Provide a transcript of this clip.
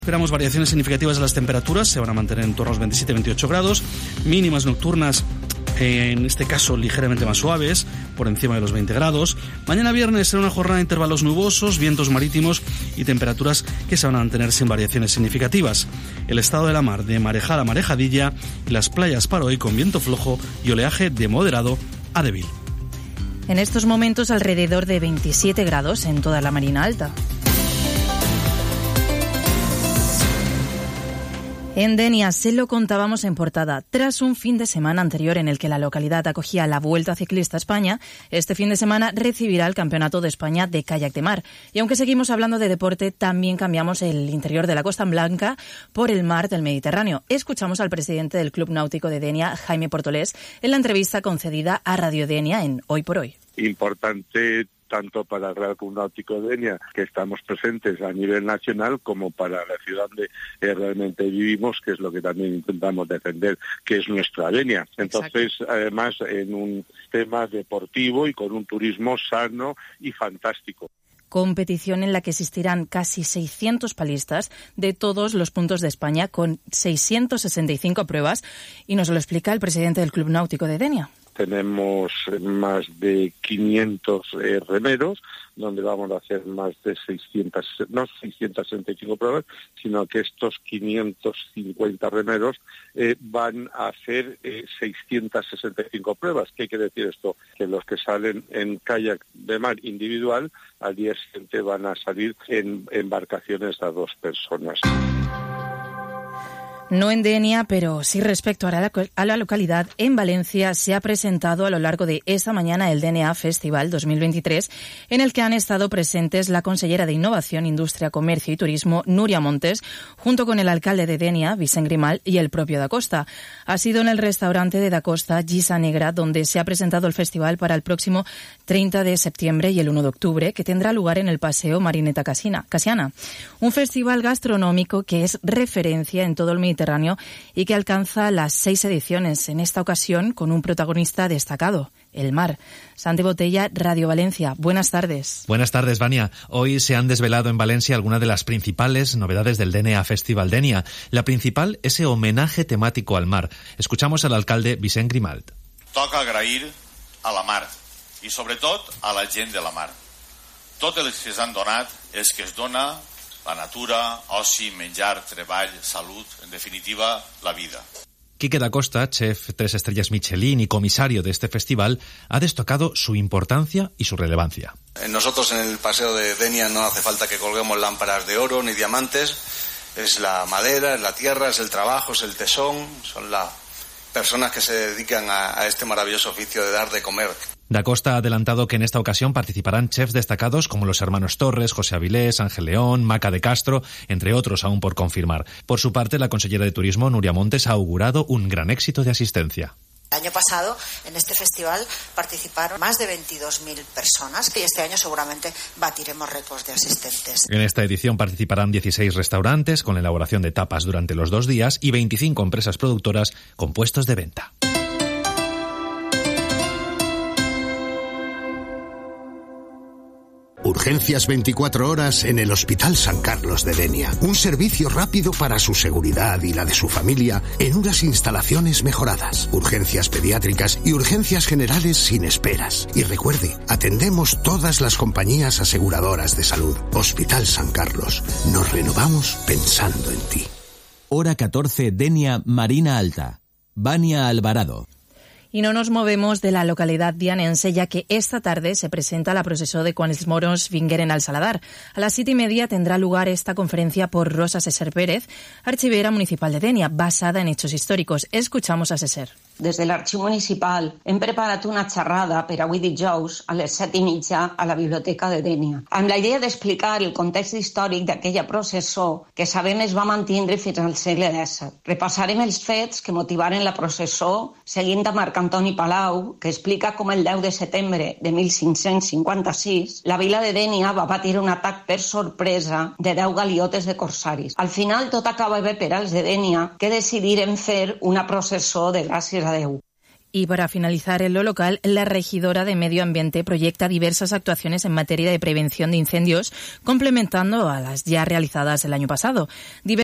Esperamos variaciones significativas de las temperaturas, se van a mantener en torno a los 27-28 grados, mínimas nocturnas en este caso ligeramente más suaves, por encima de los 20 grados. Mañana viernes será una jornada de intervalos nubosos, vientos marítimos y temperaturas que se van a mantener sin variaciones significativas. El estado de la mar de marejada a marejadilla y las playas para hoy con viento flojo y oleaje de moderado a débil. En estos momentos alrededor de 27 grados en toda la Marina Alta. En Denia se lo contábamos en portada. Tras un fin de semana anterior en el que la localidad acogía la Vuelta Ciclista a España, este fin de semana recibirá el Campeonato de España de Kayak de Mar. Y aunque seguimos hablando de deporte, también cambiamos el interior de la Costa Blanca por el mar del Mediterráneo. Escuchamos al presidente del Club Náutico de Denia, Jaime Portolés, en la entrevista concedida a Radio Denia en Hoy por Hoy. Importante tanto para el Real Club Náutico de Denia, que estamos presentes a nivel nacional, como para la ciudad donde realmente vivimos, que es lo que también intentamos defender, que es nuestra Denia. Entonces, además, en un tema deportivo y con un turismo sano y fantástico. Competición en la que existirán casi 600 palistas de todos los puntos de España, con 665 pruebas, y nos lo explica el presidente del Club Náutico de Denia. Tenemos más de 500 remeros, donde vamos a hacer más de 665 pruebas, sino que estos 550 remeros van a hacer 665 pruebas. ¿Qué quiere decir esto? Que los que salen en kayak de mar individual, al día siguiente van a salir en embarcaciones a 2 personas. No en Denia, pero sí respecto a la localidad, en Valencia se ha presentado a lo largo de esta mañana el DNA Festival 2023, en el que han estado presentes la consellera de Innovación, Industria, Comercio y Turismo, Núria Montes, junto con el alcalde de Denia, Vicent Grimal, y el propio Da Costa. Ha sido en el restaurante de Da Costa, Gisa Negra, donde se ha presentado el festival para el próximo 30 de septiembre y el 1 de octubre, que tendrá lugar en el Paseo Marineta Casiana. Un festival gastronómico que es referencia en todo el Mediterráneo y que alcanza las 6 ediciones, en esta ocasión con un protagonista destacado, el mar. Santi Botella, Radio Valencia. Buenas tardes. Buenas tardes, Vania. Hoy se han desvelado en Valencia algunas de las principales novedades del DNA Festival Denia. La principal, ese homenaje temático al mar. Escuchamos al alcalde Vicent Grimal. Toca agrair a la mar i sobretot a la gent de la mar. Tot el que s'han donat és que es dona la natura, oci, menjar, treball, salud, en definitiva, la vida. Quique Da Costa, chef 3 estrellas Michelin y comisario de este festival, ha destacado su importancia y su relevancia. Nosotros en el Paseo de Denia no hace falta que colguemos lámparas de oro ni diamantes. Es la madera, es la tierra, es el trabajo, es el tesón, son las personas que se dedican a este maravilloso oficio de dar de comer. Da Costa ha adelantado que en esta ocasión participarán chefs destacados como los hermanos Torres, José Avilés, Ángel León, Maca de Castro, entre otros aún por confirmar. Por su parte, la consellera de Turismo, Núria Montes, ha augurado un gran éxito de asistencia. El año pasado en este festival participaron más de 22.000 personas, y este año seguramente batiremos récords de asistentes. En esta edición participarán 16 restaurantes con la elaboración de tapas durante los 2 días y 25 empresas productoras con puestos de venta. Urgencias 24 horas en el Hospital San Carlos de Denia. Un servicio rápido para su seguridad y la de su familia en unas instalaciones mejoradas. Urgencias pediátricas y urgencias generales sin esperas. Y recuerde, atendemos todas las compañías aseguradoras de salud. Hospital San Carlos. Nos renovamos pensando en ti. Hora 14, Denia, Marina Alta. Vania Alvarado. Y no nos movemos de la localidad dianense, ya que esta tarde se presenta la procesión de Quan els moros vingueren al Saladar. A las 7:30 tendrá lugar esta conferencia por Rosa Seser Pérez, archivera municipal de Denia, basada en hechos históricos. Escuchamos a Seser. Des de l'Arxiu Municipal hem preparat una xerrada per avui dijous a les 7:30 a la Biblioteca de Denia, amb la idea d'explicar el context històric d'aquella processó que sabem es va mantindre fins al segle XVII. Repassarem els fets que motivaren la processó seguint a Marc Antoni Palau, que explica com el 10 de setembre de 1556 la vila de Denia va patir un atac per sorpresa de 10 galiotes de corsaris. Al final tot acaba bé per als de Denia, que decidiren fer una processó de gràcies a Déu. Y para finalizar en lo local, la regidora de Medio Ambiente proyecta diversas actuaciones en materia de prevención de incendios, complementando a las ya realizadas el año pasado.